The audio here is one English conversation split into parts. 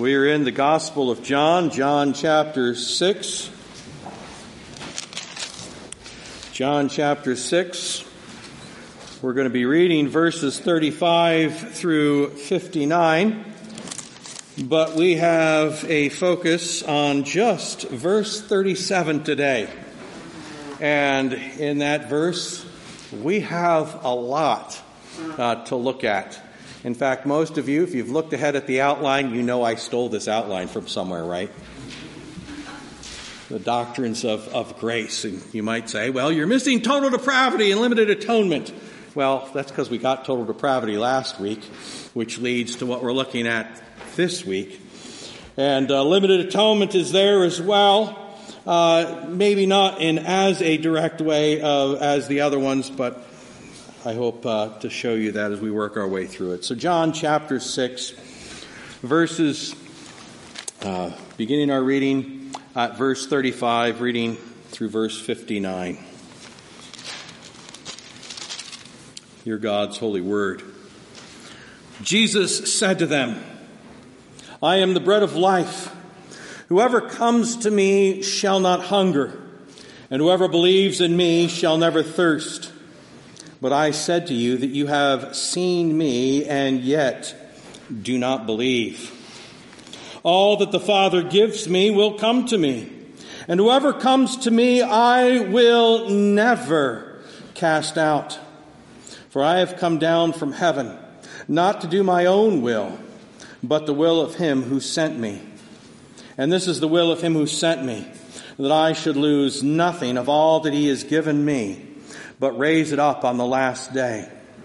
We are in the Gospel of John, John chapter 6. John chapter 6. We're going to be reading verses 35 through 59. But we have a focus on just verse 37 today. And in that verse, we have a lot to look at. In fact, most of you, if you've looked ahead at the outline, you know I stole this outline from somewhere, right? The doctrines of grace. And you might say, well, you're missing total depravity and limited atonement. Well, that's because we got total depravity last week, which leads to what we're looking at this week. And limited atonement is there as well. Maybe not in as a direct way as the other ones, but I hope to show you that as we work our way through it. So John chapter 6, verses, beginning our reading at verse 35, reading through verse 59. Hear God's holy word. Jesus said to them, I am the bread of life. Whoever comes to me shall not hunger, and whoever believes in me shall never thirst. But I said to you that you have seen me, and yet do not believe. All that the Father gives me will come to me, and whoever comes to me I will never cast out. For I have come down from heaven, not to do my own will, but the will of him who sent me. And this is the will of him who sent me, that I should lose nothing of all that he has given me, but raise it up on the last day.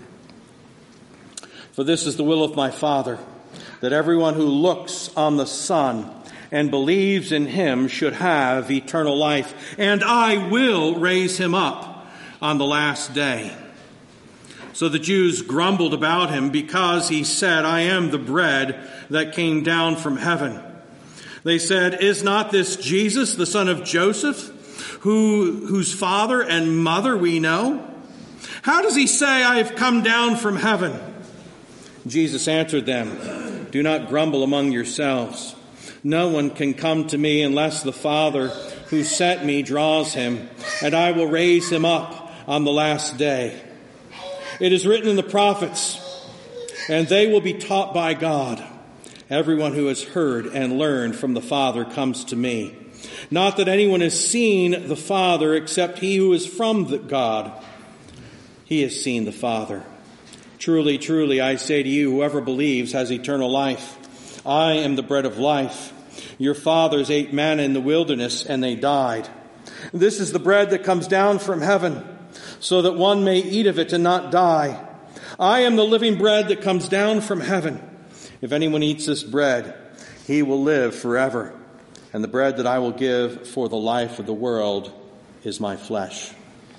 For this is the will of my Father, that everyone who looks on the Son and believes in him should have eternal life, and I will raise him up on the last day. So the Jews grumbled about him because he said, I am the bread that came down from heaven. They said, is not this Jesus, the son of Joseph, whose father and mother we know? How does he say, I have come down from heaven? Jesus answered them, do not grumble among yourselves. No one can come to me unless the Father who sent me draws him, and I will raise him up on the last day. It is written in the prophets, and they will be taught by God. Everyone who has heard and learned from the Father comes to me. Not that anyone has seen the Father except he who is from God. He has seen the Father. Truly, truly, I say to you, whoever believes has eternal life. I am the bread of life. Your fathers ate manna in the wilderness, and they died. This is the bread that comes down from heaven, so that one may eat of it and not die. I am the living bread that comes down from heaven. If anyone eats this bread, he will live forever. And the bread that I will give for the life of the world is my flesh.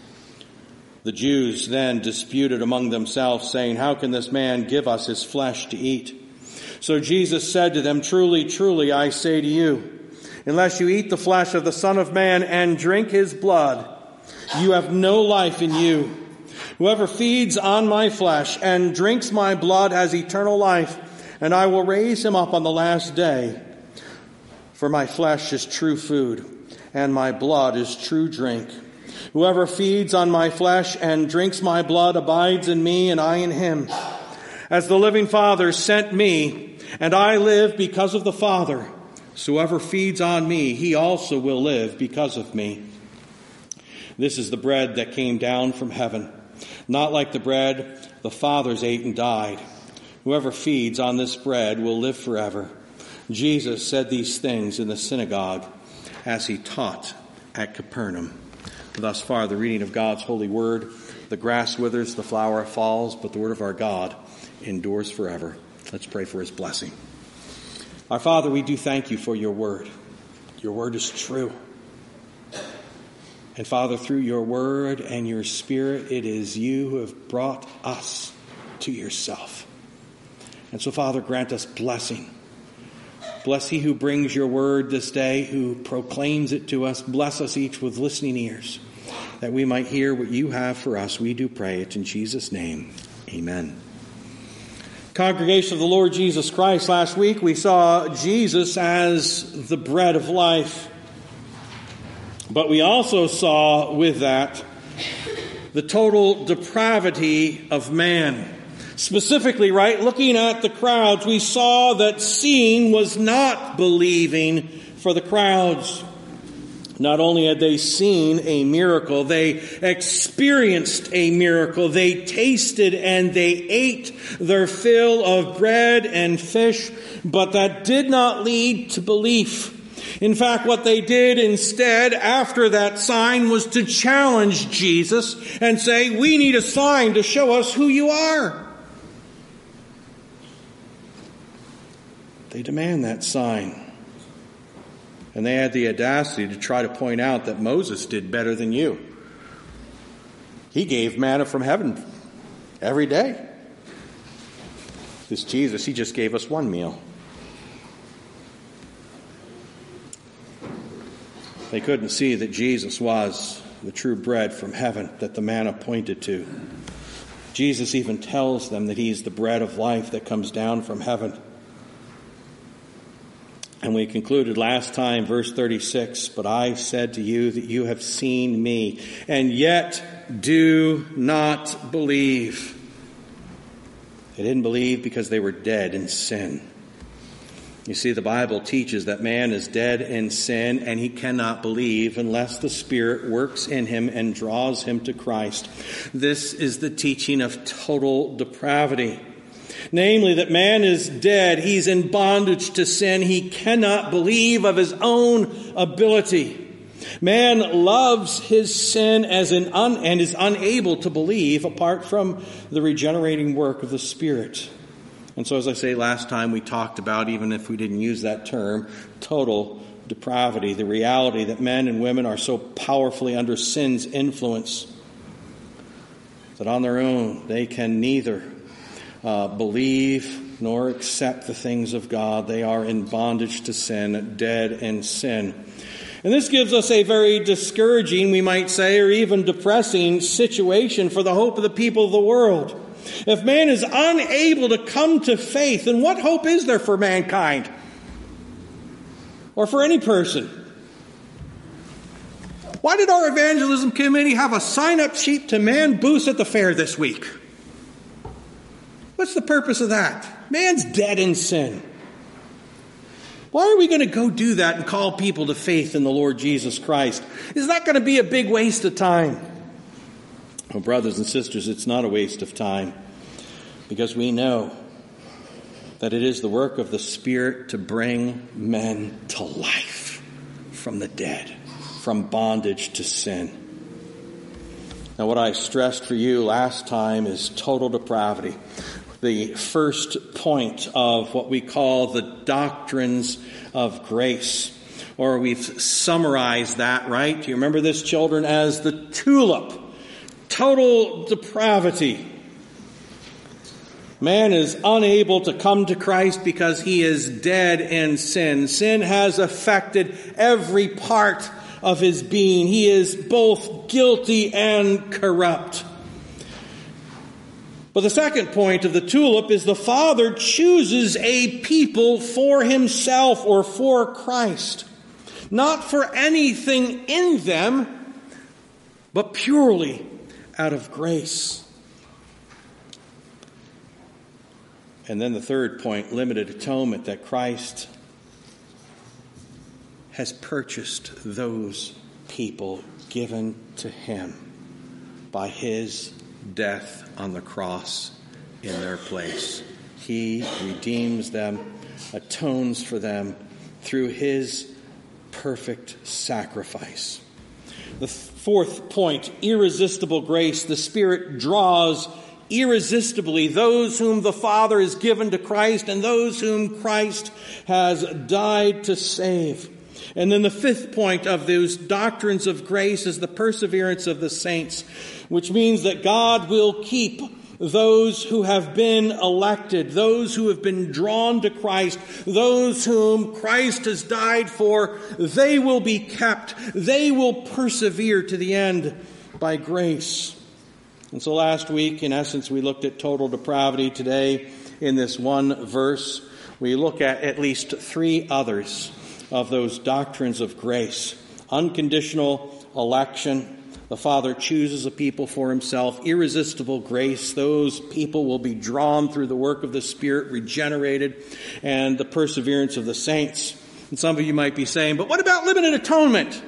The Jews then disputed among themselves, saying, how can this man give us his flesh to eat? So Jesus said to them, truly, truly, I say to you, unless you eat the flesh of the Son of Man and drink his blood, you have no life in you. Whoever feeds on my flesh and drinks my blood has eternal life, and I will raise him up on the last day. For my flesh is true food, and my blood is true drink. Whoever feeds on my flesh and drinks my blood abides in me, and I in him. As the living Father sent me, and I live because of the Father, so whoever feeds on me, he also will live because of me. This is the bread that came down from heaven, not like the bread the fathers ate and died. Whoever feeds on this bread will live forever. Jesus said these things in the synagogue as he taught at Capernaum. Thus far, the reading of God's holy word. The grass withers, the flower falls, but the word of our God endures forever. Let's pray for his blessing. Our Father, we do thank you for your word. Your word is true. And Father, through your word and your Spirit, it is you who have brought us to yourself. And so, Father, grant us blessing. Bless he who brings your word this day, who proclaims it to us. Bless us each with listening ears, that we might hear what you have for us. We do pray it in Jesus' name. Amen. Congregation of the Lord Jesus Christ, last week we saw Jesus as the bread of life. But we also saw with that the total depravity of man. Specifically, right, looking at the crowds, we saw that seeing was not believing for the crowds. Not only had they seen a miracle, they experienced a miracle. They tasted and they ate their fill of bread and fish, but that did not lead to belief. In fact, what they did instead after that sign was to challenge Jesus and say, "We need a sign to show us who you are." They demand that sign. And they had the audacity to try to point out that Moses did better than you. He gave manna from heaven every day. This Jesus, he just gave us one meal. They couldn't see that Jesus was the true bread from heaven that the manna pointed to. Jesus even tells them that he's the bread of life that comes down from heaven. And we concluded last time, verse 36, "But I said to you that you have seen me, and yet do not believe." They didn't believe because they were dead in sin. You see, the Bible teaches that man is dead in sin, and he cannot believe unless the Spirit works in him and draws him to Christ. This is the teaching of total depravity. Namely, that man is dead. He's in bondage to sin. He cannot believe of his own ability. Man loves his sin and is unable to believe apart from the regenerating work of the Spirit. And so, as I say, last time we talked about, even if we didn't use that term, total depravity. The reality that men and women are so powerfully under sin's influence that on their own they can neither believe nor accept the things of God. They are in bondage to sin, dead in sin. And this gives us a very discouraging, we might say, or even depressing situation for the hope of the people of the world. If man is unable to come to faith, then what hope is there for mankind? Or for any person? Why did our evangelism committee have a sign-up sheet to Man Boost at the fair this week? What's the purpose of that? Man's dead in sin. Why are we going to go do that and call people to faith in the Lord Jesus Christ? Is that going to be a big waste of time? Well, brothers and sisters, it's not a waste of time, because we know that it is the work of the Spirit to bring men to life from the dead, from bondage to sin. Now, what I stressed for you last time is total depravity. The first point of what we call the doctrines of grace. Or we've summarized that, right? Do you remember this, children, as the tulip? Total depravity. Man is unable to come to Christ because he is dead in sin. Sin has affected every part of his being. He is both guilty and corrupt. But the second point of the tulip is the Father chooses a people for himself or for Christ. Not for anything in them, but purely out of grace. And then the third point, limited atonement, that Christ has purchased those people given to him by his death on the cross in their place. He redeems them, atones for them through his perfect sacrifice. The fourth point, irresistible grace. The Spirit draws irresistibly those whom the Father has given to Christ and those whom Christ has died to save. And then the fifth point of those doctrines of grace is the perseverance of the saints, which means that God will keep those who have been elected, those who have been drawn to Christ, those whom Christ has died for. They will be kept. They will persevere to the end by grace. And so last week, in essence, we looked at total depravity. Today, in this one verse, we look at least three others of those doctrines of grace. Unconditional election. The Father chooses a people for himself. Irresistible grace. Those people will be drawn through the work of the Spirit, regenerated, and the perseverance of the saints. And some of you might be saying, but what about limited atonement?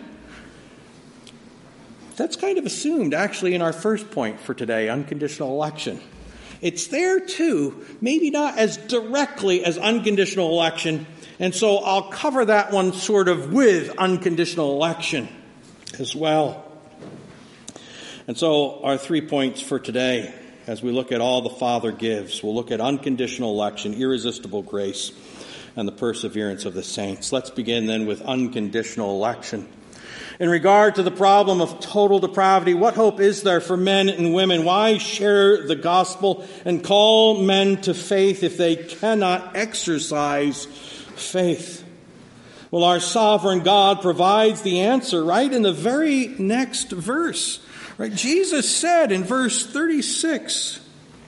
That's kind of assumed, actually, in our first point for today, unconditional election. It's there, too, maybe not as directly as unconditional election, and so I'll cover that one sort of with unconditional election as well. And so our 3 points for today, as we look at all the Father gives, we'll look at unconditional election, irresistible grace, and the perseverance of the saints. Let's begin then with unconditional election. In regard to the problem of total depravity, what hope is there for men and women? Why share the gospel and call men to faith if they cannot exercise faith? Well, our sovereign God provides the answer right in the very next verse. Right? Jesus said in verse 36,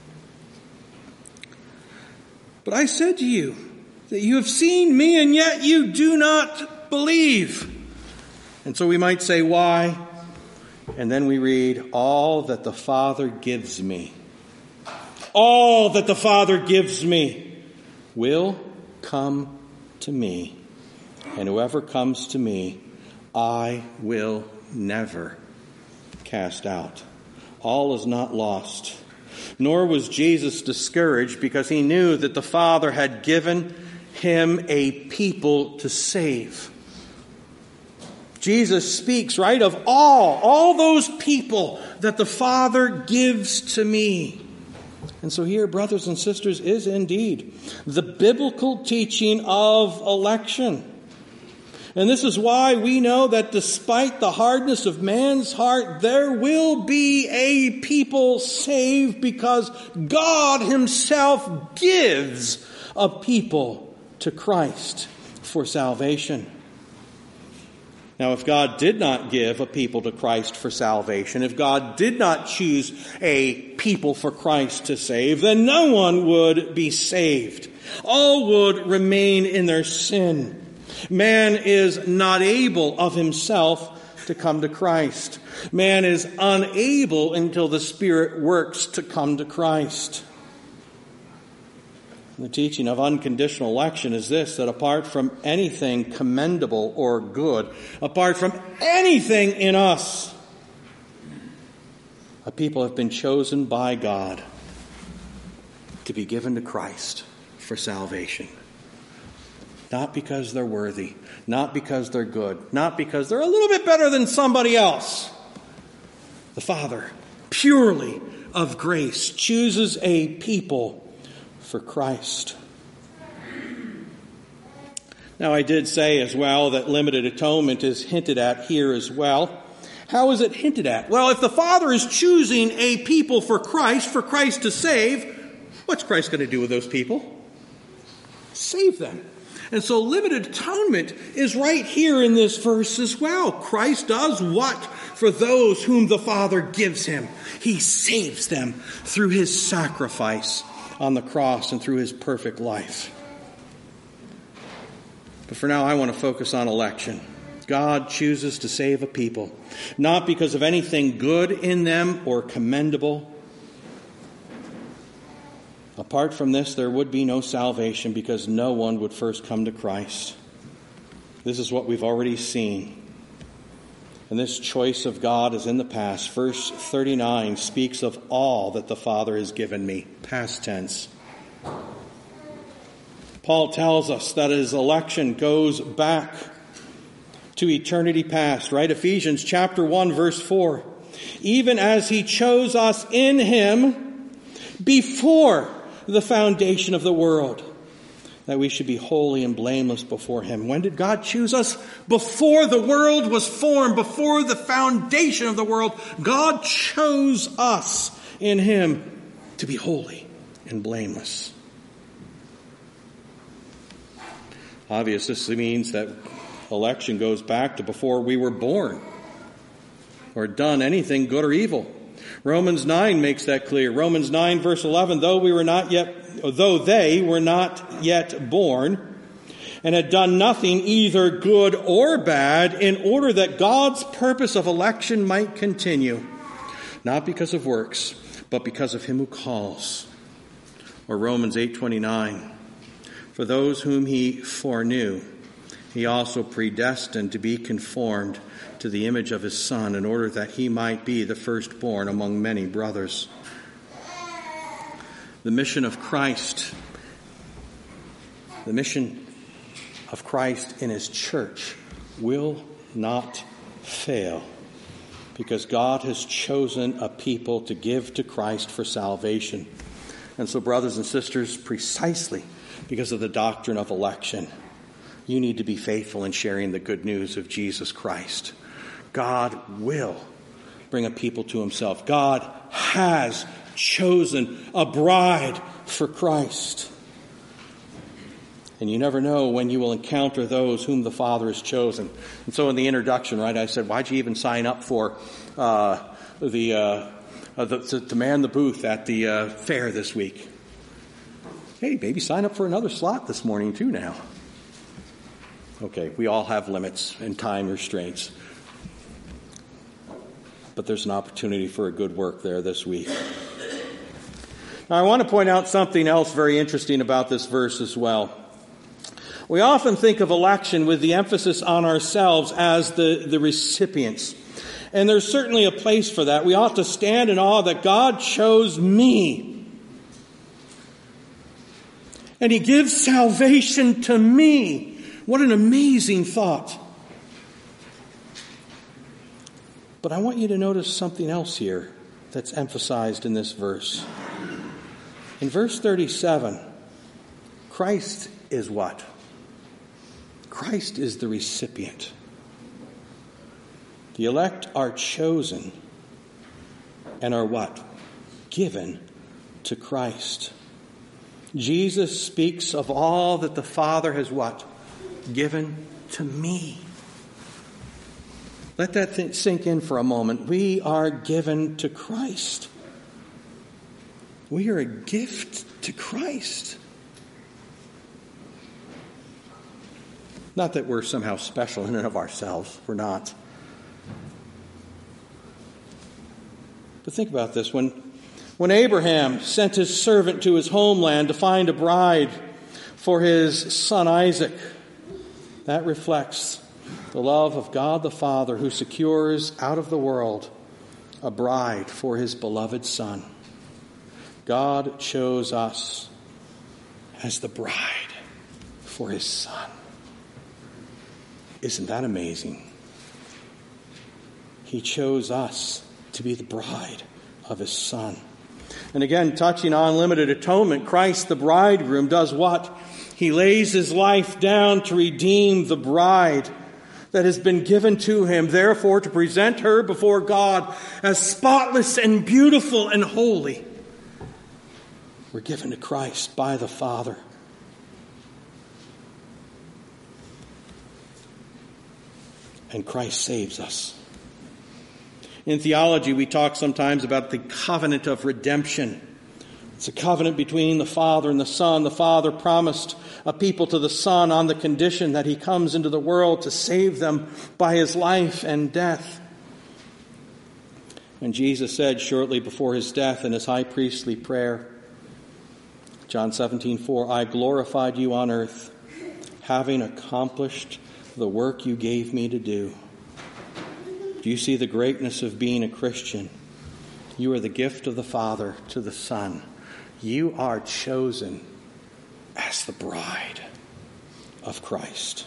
"But I said to you that you have seen me and yet you do not believe." And so we might say, why? And then we read, "All that the Father gives me, all that the Father gives me will come to me. And whoever comes to me, I will never cast out." All is not lost. Nor was Jesus discouraged because he knew that the Father had given him a people to save. Jesus speaks, right, of all those people that the Father gives to me. And so here, brothers and sisters, is indeed the biblical teaching of election. And this is why we know that despite the hardness of man's heart, there will be a people saved because God himself gives a people to Christ for salvation. Now, if God did not give a people to Christ for salvation, if God did not choose a people for Christ to save, then no one would be saved. All would remain in their sin. Man is not able of himself to come to Christ. Man is unable until the Spirit works to come to Christ. The teaching of unconditional election is this, that apart from anything commendable or good, apart from anything in us, a people have been chosen by God to be given to Christ for salvation. Not because they're worthy, not because they're good, not because they're a little bit better than somebody else. The Father, purely of grace, chooses a people for Christ. Now, I did say as well that limited atonement is hinted at here as well. How is it hinted at? Well, if the Father is choosing a people for Christ to save, what's Christ going to do with those people? Save them. And so limited atonement is right here in this verse as well. Christ does what for those whom the Father gives him? He saves them through his sacrifice on the cross and through his perfect life. But for now, I want to focus on election. God chooses to save a people, not because of anything good in them or commendable. Apart from this, there would be no salvation because no one would first come to Christ. This is what we've already seen. And this choice of God is in the past. Verse 39 speaks of all that the Father has given me. Past tense. Paul tells us that his election goes back to eternity past, right? Ephesians chapter 1, verse 4. Even as he chose us in him before the foundation of the world, that we should be holy and blameless before him. When did God choose us? Before the world was formed, before the foundation of the world, God chose us in him to be holy and blameless. Obviously, this means that election goes back to before we were born or done anything good or evil. Romans 9 makes that clear. Romans 9 verse 11, though we were not yet though they were not yet born, and had done nothing either good or bad, in order that God's purpose of election might continue, not because of works, but because of him who calls. Or Romans 8:29, for those whom he foreknew, he also predestined to be conformed to the image of his Son, in order that he might be the firstborn among many brothers. The mission of Christ in his church will not fail, because God has chosen a people to give to Christ for salvation. And so, brothers and sisters, precisely because of the doctrine of election, you need to be faithful in sharing the good news of Jesus Christ. God will bring a people to himself. God has chosen a bride for Christ. And you never know when you will encounter those whom the Father has chosen. And so in the introduction, right, I said, why'd you even sign up for to man the booth at the fair this week? Hey, maybe sign up for another slot this morning too now. Okay, we all have limits and time restraints. But there's an opportunity for a good work there this week. Now, I want to point out something else very interesting about this verse as well. We often think of election with the emphasis on ourselves as the recipients. And there's certainly a place for that. We ought to stand in awe that God chose me. And he gives salvation to me. What an amazing thought. But I want you to notice something else here that's emphasized in this verse. In verse 37, Christ is what? Christ is the recipient. The elect are chosen and are what? Given to Christ. Jesus speaks of all that the Father has what? Given to me. Let that sink in for a moment. We are given to Christ. We are a gift to Christ. Not that we're somehow special in and of ourselves. We're not. But think about this. When Abraham sent his servant to his homeland to find a bride for his son Isaac, that reflects the love of God the Father, who secures out of the world a bride for his beloved Son. God chose us as the bride for his Son. Isn't that amazing? He chose us to be the bride of his Son. And again, touching on limited atonement, Christ the bridegroom does what? He lays his life down to redeem the bride that has been given to him, therefore to present her before God as spotless and beautiful and holy. We're given to Christ by the Father. And Christ saves us. In theology, we talk sometimes about the covenant of redemption. It's a covenant between the Father and the Son. The Father promised a people to the Son on the condition that he comes into the world to save them by his life and death. And Jesus said shortly before his death in his high priestly prayer, John 17:4, I glorified you on earth, having accomplished the work you gave me to do. Do you see the greatness of being a Christian? You are the gift of the Father to the Son. You are chosen as the bride of Christ,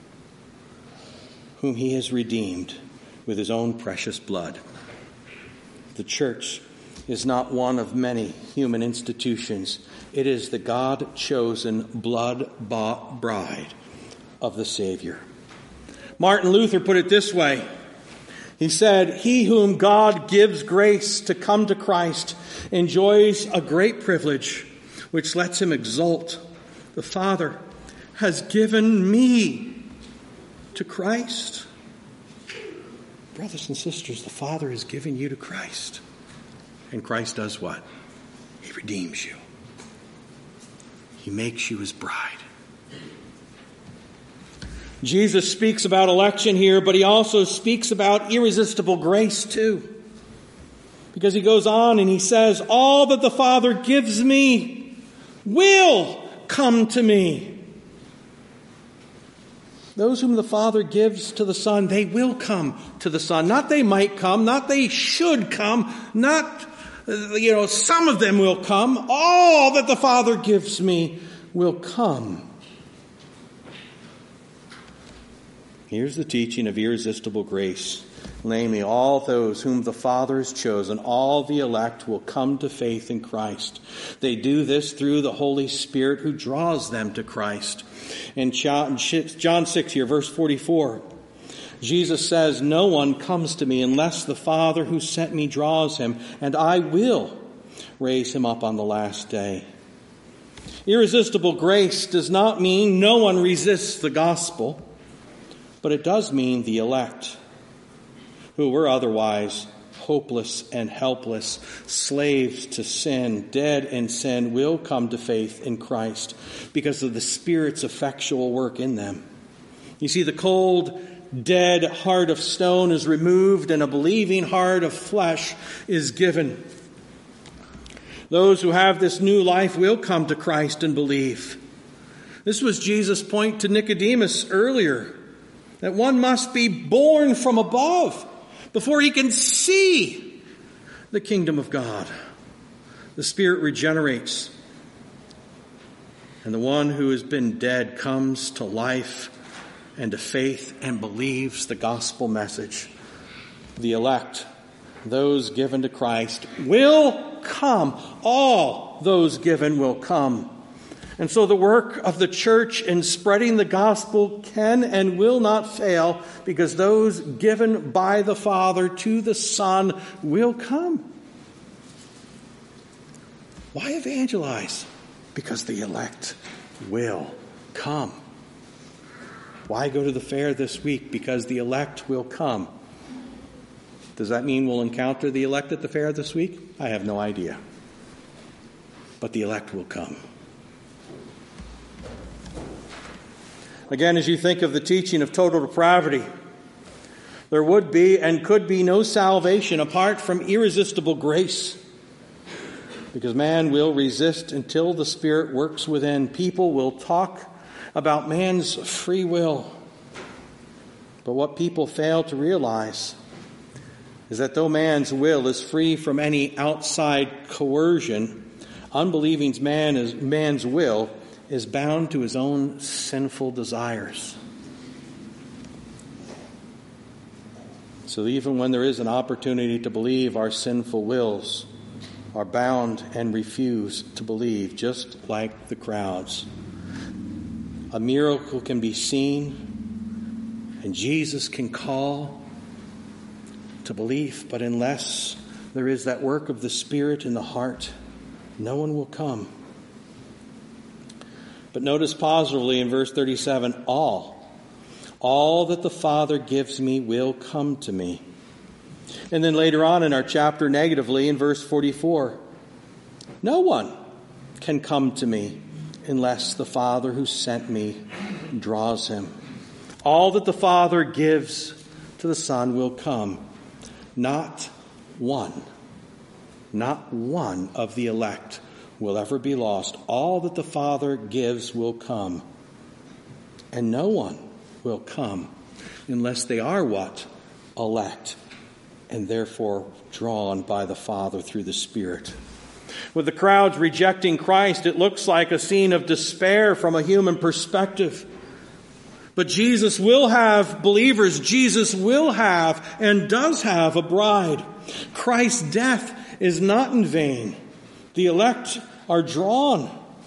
whom he has redeemed with his own precious blood. The church is not one of many human institutions. It is the God-chosen, blood-bought bride of the Savior. Martin Luther put it this way. He said, he whom God gives grace to come to Christ enjoys a great privilege which lets him exult. The Father has given me to Christ. Brothers and sisters, the Father has given you to Christ. And Christ does what? He redeems you. He makes you his bride. Jesus speaks about election here, but he also speaks about irresistible grace too. Because he goes on and he says, all that the Father gives me will come to me. Those whom the Father gives to the Son, they will come to the Son. Not they might come, not they should come, not, some of them will come. All that the Father gives me will come. Here's the teaching of irresistible grace. Namely, all those whom the Father has chosen, all the elect will come to faith in Christ. They do this through the Holy Spirit who draws them to Christ. In John 6 here, verse 44, Jesus says, no one comes to me unless the Father who sent me draws him, and I will raise him up on the last day. Irresistible grace does not mean no one resists the gospel, but it does mean the elect, who were otherwise hopeless and helpless, slaves to sin, dead in sin, will come to faith in Christ because of the Spirit's effectual work in them. You see, the cold, dead heart of stone is removed and a believing heart of flesh is given. Those who have this new life will come to Christ and believe. This was Jesus' point to Nicodemus earlier, that one must be born from above before he can see the kingdom of God. The Spirit regenerates, and the one who has been dead comes to life and to faith and believes the gospel message. The elect, those given to Christ, will come. All those given will come. And so the work of the church in spreading the gospel can and will not fail, because those given by the Father to the Son will come. Why evangelize? Because the elect will come. Why go to the fair this week? Because the elect will come. Does that mean we'll encounter the elect at the fair this week? I have no idea. But the elect will come. Again, as you think of the teaching of total depravity, there would be and could be no salvation apart from irresistible grace. Because man will resist until the Spirit works within. People will talk about man's free will. But what people fail to realize is that though man's will is free from any outside coercion, unbelieving man's will is bound to his own sinful desires. So even when there is an opportunity to believe, our sinful wills are bound and refuse to believe, just like the crowds. A miracle can be seen, and Jesus can call to belief, but unless there is that work of the Spirit in the heart, no one will come. But notice positively in verse 37, all that the Father gives me will come to me. And then later on in our chapter, negatively, in verse 44, no one can come to me unless the Father who sent me draws him. All that the Father gives to the Son will come. Not one of the elect will ever be lost. All that the Father gives will come. And no one will come unless they are what? Elect. And therefore drawn by the Father through the Spirit. With the crowds rejecting Christ, it looks like a scene of despair from a human perspective. But Jesus will have believers. Jesus will have and does have a bride. Christ's death is not in vain. The elect are drawn.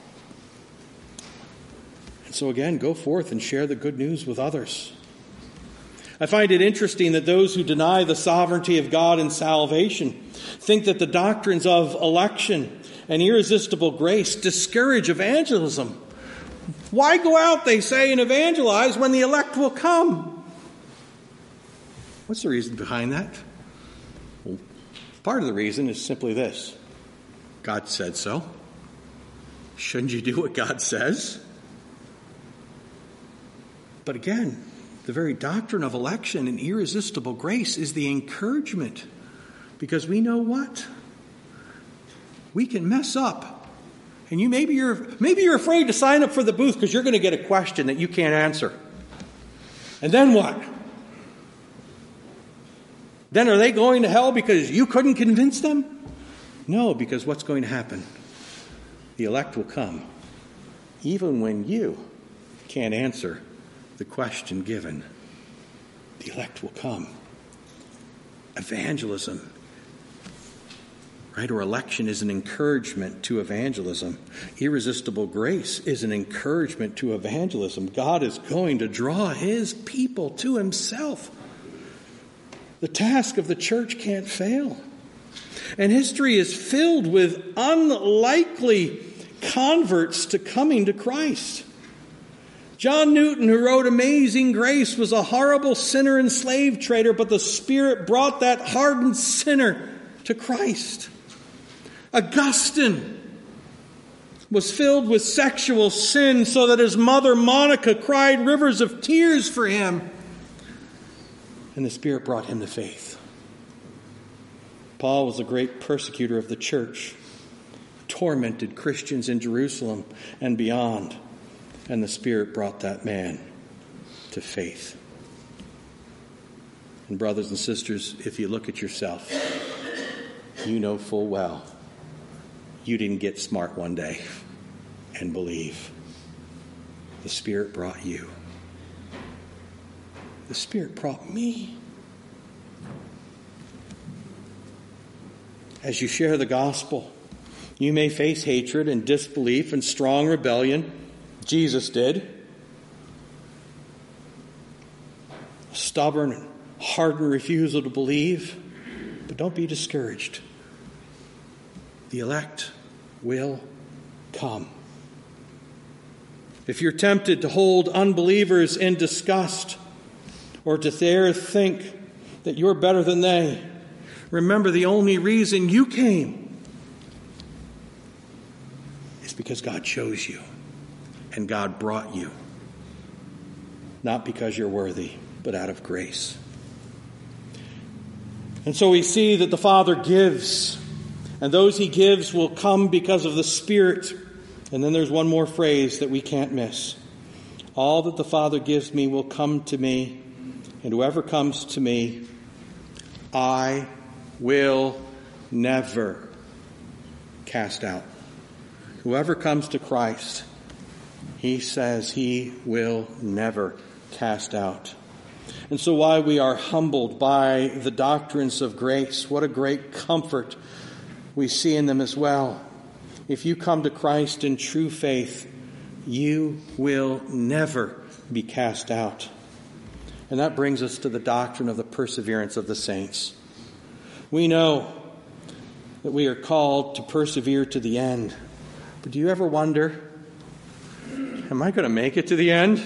And so again, go forth and share the good news with others. I find it interesting that those who deny the sovereignty of God in salvation think that the doctrines of election and irresistible grace discourage evangelism. Why go out, they say, and evangelize when the elect will come? What's the reason behind that? Well, part of the reason is simply this. God said so. Shouldn't you do what God says? But again, the very doctrine of election and irresistible grace is the encouragement. Because we know what? We can mess up. And maybe you're afraid to sign up for the booth because you're going to get a question that you can't answer. And then what? Then are they going to hell because you couldn't convince them? No, because what's going to happen? The elect will come, even when you can't answer the question given. The elect will come. Evangelism, right, or election is an encouragement to evangelism. Irresistible grace is an encouragement to evangelism. God is going to draw his people to himself. The task of the church can't fail. And history is filled with unlikely converts to coming to Christ. John Newton, who wrote Amazing Grace, was a horrible sinner and slave trader, but the Spirit brought that hardened sinner to Christ. Augustine was filled with sexual sin so that his mother Monica cried rivers of tears for him. And the Spirit brought him to faith. Paul was a great persecutor of the church, tormented Christians in Jerusalem and beyond, and the Spirit brought that man to faith. And brothers and sisters, if you look at yourself, you know full well you didn't get smart one day and believe. The Spirit brought you. The Spirit brought me. As you share the gospel, you may face hatred and disbelief and strong rebellion. Jesus did. A stubborn and hardened refusal to believe. But don't be discouraged. The elect will come. If you're tempted to hold unbelievers in disgust or to dare think that you're better than they, remember the only reason you came is because God chose you and God brought you. Not because you're worthy, but out of grace. And so we see that the Father gives, and those he gives will come because of the Spirit. And then there's one more phrase that we can't miss. All that the Father gives me will come to me, and whoever comes to me, I will never cast out. Whoever comes to Christ, he says he will never cast out. And so while we are humbled by the doctrines of grace, what a great comfort we see in them as well. If you come to Christ in true faith, you will never be cast out. And that brings us to the doctrine of the perseverance of the saints. We know that we are called to persevere to the end. But do you ever wonder, am I going to make it to the end?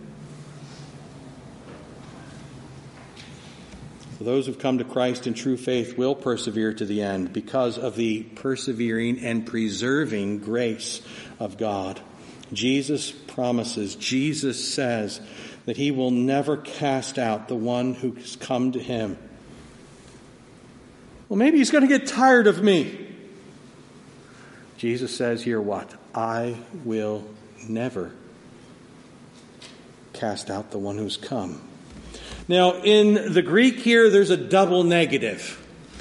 Those who've come to Christ in true faith will persevere to the end because of the persevering and preserving grace of God. Jesus promises, Jesus says that he will never cast out the one who has come to him. Well, maybe he's going to get tired of me. Jesus says here what? I will never cast out the one who's come. Now, in the Greek here, there's a double negative.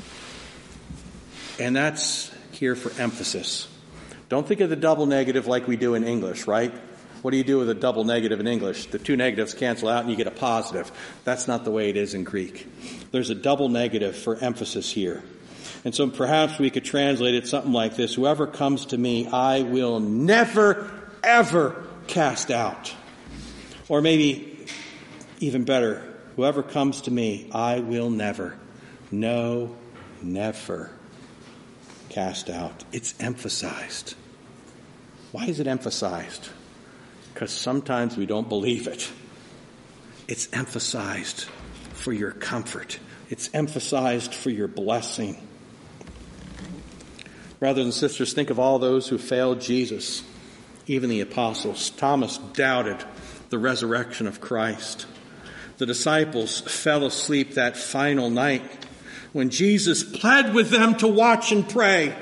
And that's here for emphasis. Don't think of the double negative like we do in English, right? What do you do with a double negative in English? The two negatives cancel out and you get a positive. That's not the way it is in Greek. There's a double negative for emphasis here. And so perhaps we could translate it something like this. Whoever comes to me, I will never, ever cast out. Or maybe even better, whoever comes to me, I will never, no, never cast out. It's emphasized. Why is it emphasized? Because sometimes we don't believe it. It's emphasized for your comfort. It's emphasized for your blessing. Brothers and sisters, think of all those who failed Jesus even the apostles. Thomas doubted the resurrection of Christ. The disciples fell asleep that final night when Jesus pled with them to watch and pray.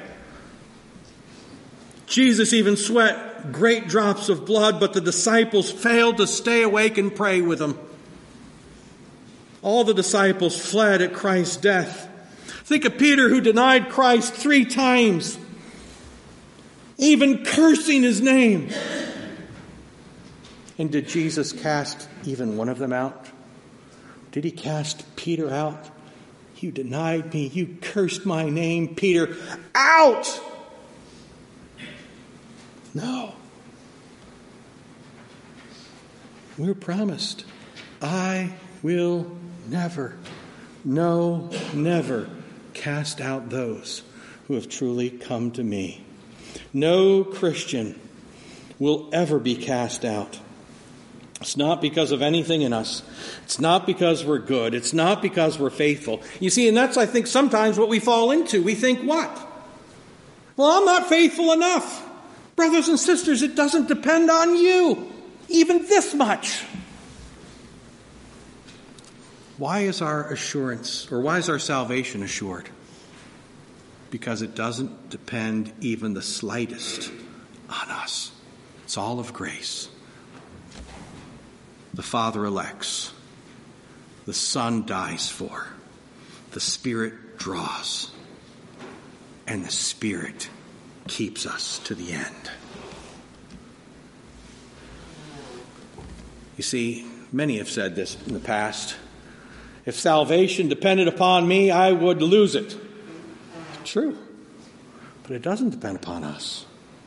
Jesus even sweat great drops of blood, but the disciples failed to stay awake and pray with him. All the disciples fled at Christ's death. Think of Peter, who denied Christ 3 times, even cursing his name. And did Jesus cast even one of them out? Did he cast Peter out? You denied me. You cursed my name, Peter. Out! No. We're promised, I will never, no, never cast out those who have truly come to me. No Christian will ever be cast out. It's not because of anything in us. It's not because we're good. It's not because we're faithful. You see, and that's, I think, sometimes what we fall into. We think, what? Well, I'm not faithful enough. Brothers and sisters, it doesn't depend on you, even this much. Why is our assurance, or why is our salvation assured? Because it doesn't depend even the slightest on us. It's all of grace. The Father elects. The Son dies for. The Spirit draws. And the Spirit keeps us to the end. You see, many have said this in the past. If salvation depended upon me, I would lose it. True. But it doesn't depend upon us.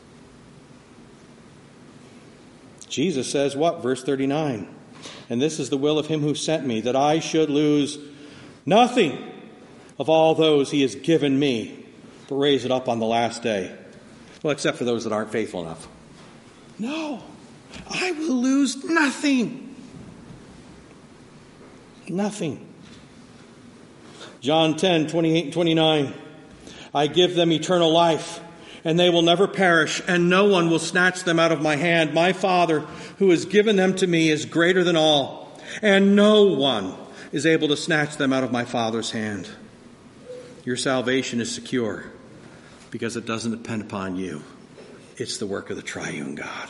Jesus says what? Verse 39. And this is the will of him who sent me, that I should lose nothing of all those he has given me, but raise it up on the last day. Well, except for those that aren't faithful enough. No, I will lose nothing. Nothing. John 10, 28 and 29. I give them eternal life, and they will never perish, and no one will snatch them out of my hand. My Father, who has given them to me, is greater than all, and no one is able to snatch them out of my Father's hand. Your salvation is secure because it doesn't depend upon you. It's the work of the triune God.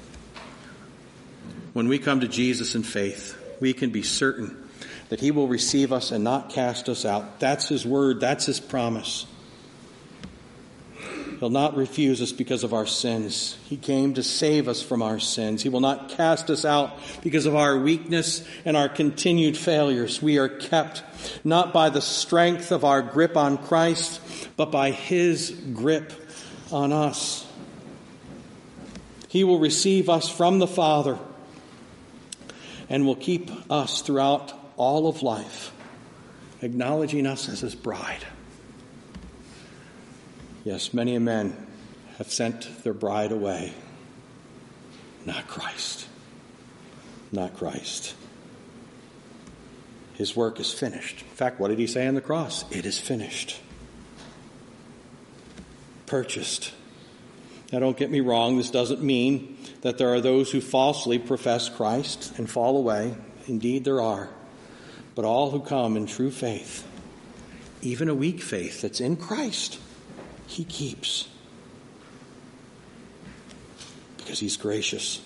When we come to Jesus in faith, we can be certain that he will receive us and not cast us out. That's his word. That's his promise. He'll not refuse us because of our sins. He came to save us from our sins. He will not cast us out because of our weakness and our continued failures. We are kept not by the strength of our grip on Christ, but by his grip on us. He will receive us from the Father and will keep us throughout all of life, acknowledging us as his bride. Yes, many men have sent their bride away. Not Christ. Not Christ. His work is finished. In fact, what did he say on the cross? It is finished. Purchased. Now, don't get me wrong. This doesn't mean that there are those who falsely profess Christ and fall away. Indeed, there are. But all who come in true faith, even a weak faith that's in Christ, he keeps. Because he's gracious.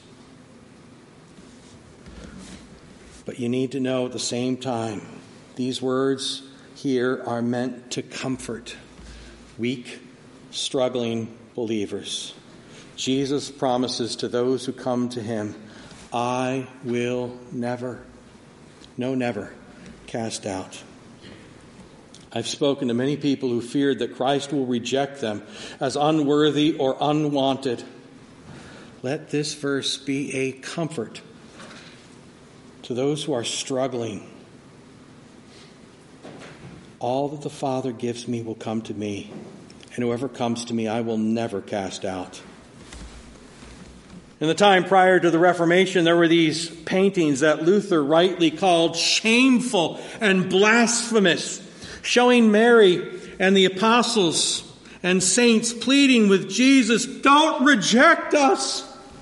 But you need to know at the same time, these words here are meant to comfort weak, struggling believers. Jesus promises to those who come to him, I will never, no, never cast out. I've spoken to many people who feared that Christ will reject them as unworthy or unwanted. Let this verse be a comfort to those who are struggling. All that the Father gives me will come to me, and whoever comes to me I will never cast out. In the time prior to the Reformation, there were these paintings that Luther rightly called shameful and blasphemous, showing Mary and the apostles and saints pleading with Jesus, don't reject us.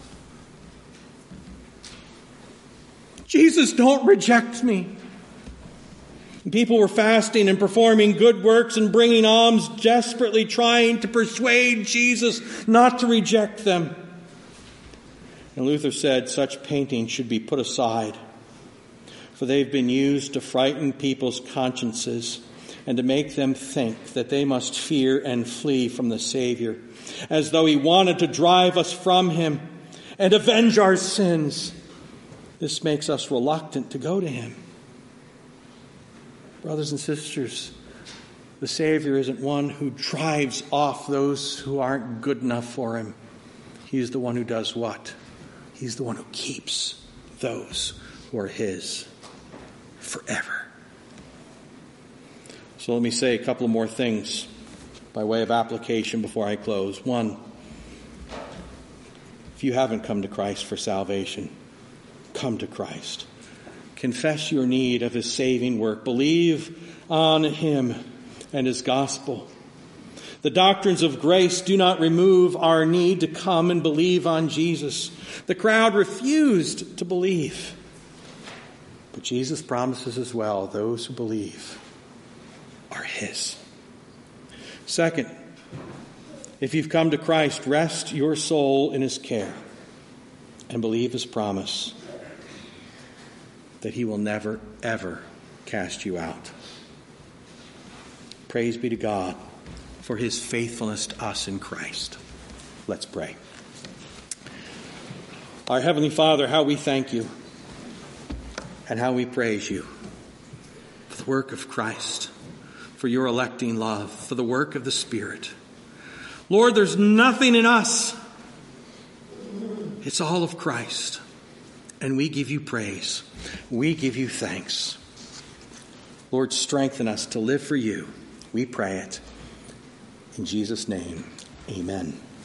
Jesus, don't reject me. People were fasting and performing good works and bringing alms, desperately trying to persuade Jesus not to reject them. And Luther said such paintings should be put aside, for they've been used to frighten people's consciences and to make them think that they must fear and flee from the Savior, as though he wanted to drive us from him and avenge our sins. This makes us reluctant to go to him. Brothers and sisters, the Savior isn't one who drives off those who aren't good enough for him. He's the one who does what? He's the one who keeps those who are his forever. So let me say a couple of more things by way of application before I close. One, if you haven't come to Christ for salvation, come to Christ. Confess your need of his saving work. Believe on him and his gospel. The doctrines of grace do not remove our need to come and believe on Jesus. The crowd refused to believe. But Jesus promises as well, those who believe are his. Second, if you've come to Christ, rest your soul in his care and believe his promise that he will never, ever cast you out. Praise be to God for his faithfulness to us in Christ. Let's pray. Our Heavenly Father, how we thank you and how we praise you for the work of Christ, for your electing love, for the work of the Spirit. Lord, there's nothing in us. It's all of Christ. And we give you praise. We give you thanks. Lord, strengthen us to live for you. We pray it. In Jesus' name, amen.